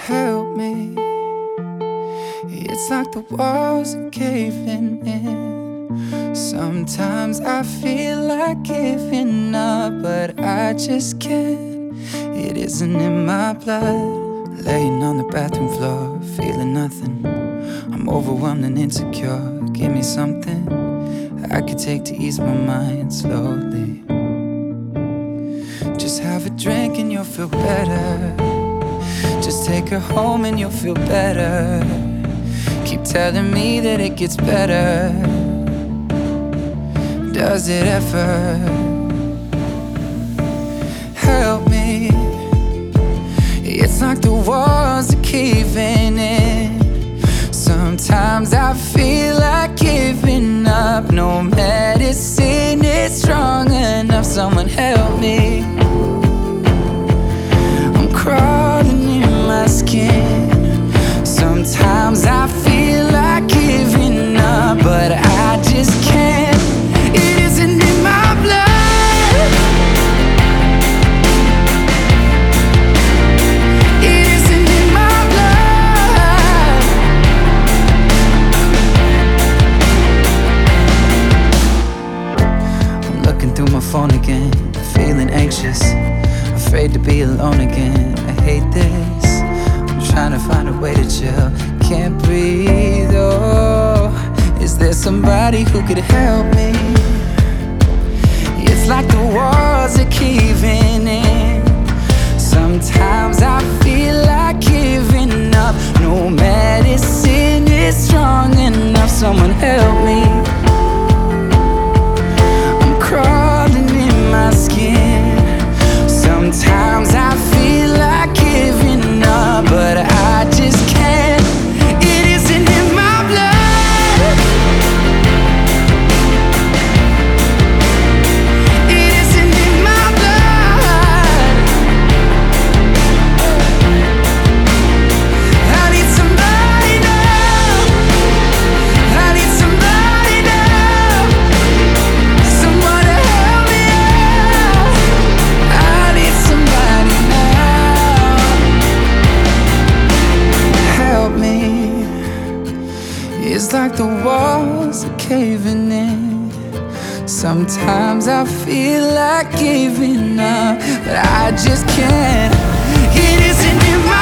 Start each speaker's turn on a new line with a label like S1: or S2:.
S1: help me. It's like the walls are caving in. Sometimes I feel like giving up, but I just can't. It isn't in my blood. Laying on the bathroom floor, feeling nothing. I'm overwhelmed and insecure. Give me something I could take to ease my mind slowly. Just have a drink and you'll feel better. Just take her home and you'll feel better. Keep telling me that it gets better. Does it ever? Help me. It's like the walls are caving in. Sometimes I feel like giving up. No medicine is strong enough. Someone help me. I'm crawling in my skin. Sometimes I feel like giving up, but I just can't. It isn't in my blood. It isn't in my blood. I'm looking through my phone again, feeling anxious, afraid to be alone again. I hate this. I'm trying to find a way to chill. Can't breathe, oh. Is there somebody who could help me? It's like the walls are caving in. Sometimes I feel like giving up. No medicine is strong enough. Someone help me. I'm crawling in my skin. Sometimes I feel like giving up, but I just can't. It isn't in my blood. It isn't in my blood. I need somebody now. I need somebody now. Someone to help me out. I need somebody now. Help me. It's like the walls are caving in. Sometimes I feel like giving up, but I just can't. It isn't in my